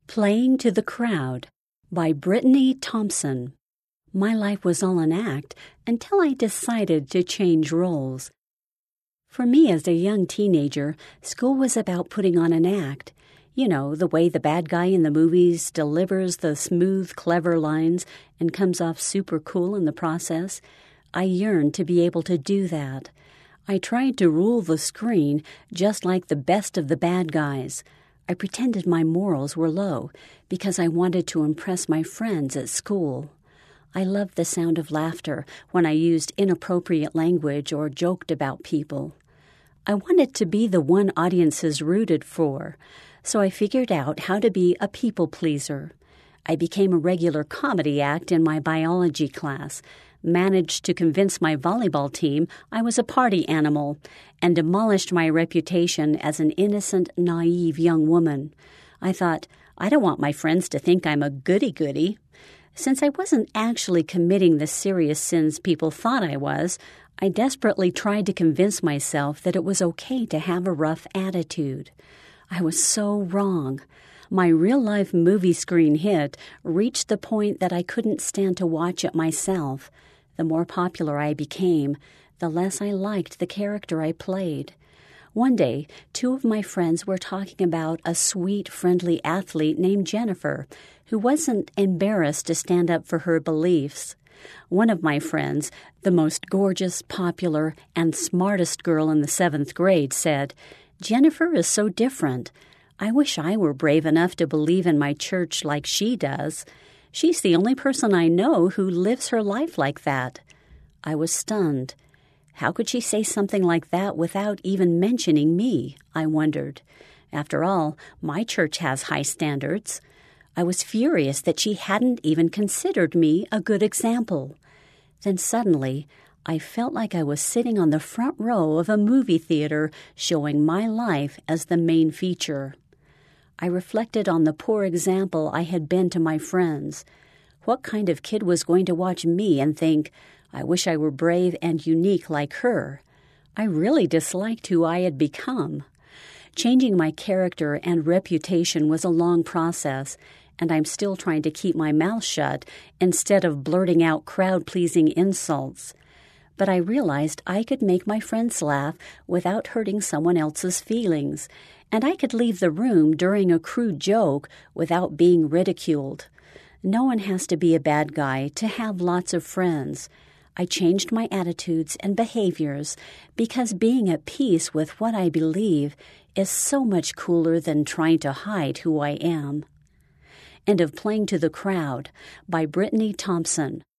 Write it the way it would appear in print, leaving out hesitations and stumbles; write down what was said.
Playing to the Crowd by Brittany Thompson. My life was all an act until I decided to change roles. For me as a young teenager, school was about putting on an act. You know, the way the bad guy in the movies delivers the smooth, clever lines and comes off super cool in the process. I yearned to be able to do that. I tried to rule the screen just like the best of the bad guys. I pretended my morals were low because I wanted to impress my friends at school. I loved the sound of laughter when I used inappropriate language or joked about people. I wanted to be the one audiences rooted for, so I figured out how to be a people pleaser. I became a regular comedy act in my biology class, managed to convince my volleyball team I was a party animal, and demolished my reputation as an innocent, naive young woman. I thought, I don't want my friends to think I'm a goody-goody. Since I wasn't actually committing the serious sins people thought I was, I desperately tried to convince myself that it was okay to have a rough attitude. I was so wrong. My real-life movie screen hit reached the point that I couldn't stand to watch it myself. The more popular I became, the less I liked the character I played. One day, two of my friends were talking about a sweet, friendly athlete named Jennifer, who wasn't embarrassed to stand up for her beliefs. One of my friends, the most gorgeous, popular, and smartest girl in the 7th grade, said, "Jennifer is so different. I wish I were brave enough to believe in my church like she does. She's the only person I know who lives her life like that." I was stunned. How could she say something like that without even mentioning me? I wondered. After all, my church has high standards. I was furious that she hadn't even considered me a good example. Then suddenly, I felt like I was sitting on the front row of a movie theater showing my life as the main feature. I reflected on the poor example I had been to my friends. What kind of kid was going to watch me and think, I wish I were brave and unique like her? I really disliked who I had become. Changing my character and reputation was a long process, and I'm still trying to keep my mouth shut instead of blurting out crowd-pleasing insults. But I realized I could make my friends laugh without hurting someone else's feelings, and I could leave the room during a crude joke without being ridiculed. No one has to be a bad guy to have lots of friends. I changed my attitudes and behaviors because being at peace with what I believe is so much cooler than trying to hide who I am. End of Playing to the Crowd by Brittany Thompson.